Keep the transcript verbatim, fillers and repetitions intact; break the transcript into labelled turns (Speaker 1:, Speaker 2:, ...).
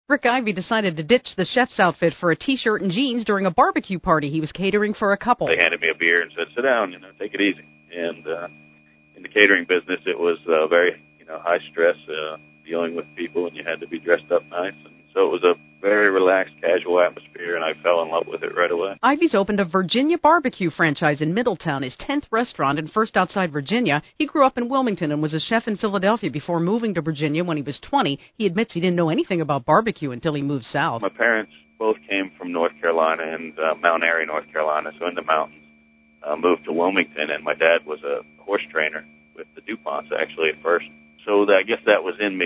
Speaker 1: Rick Ivy decided to ditch the chef's outfit for a T-shirt and jeans during a barbecue party he was catering for a couple.
Speaker 2: They handed me a beer and said, sit down, you know, take it easy. And uh, in the catering business, it was uh, very, you know, high stress, uh, dealing with people, and you had to be dressed up nice. And so it was a very relaxed, casual atmosphere, and I fell in love with it right away.
Speaker 1: Ivy's opened a Virginia barbecue franchise in Middletown, his tenth restaurant and first outside Virginia. He grew up in Wilmington and was a chef in Philadelphia before moving to Virginia when he was twenty. He admits he didn't know anything about barbecue until he moved south.
Speaker 2: My parents both came from North Carolina and uh, Mount Airy, North Carolina, so in the mountains. Uh, moved to Wilmington, and my dad was a horse trainer with the DuPonts, actually, at first. So I guess that was in me.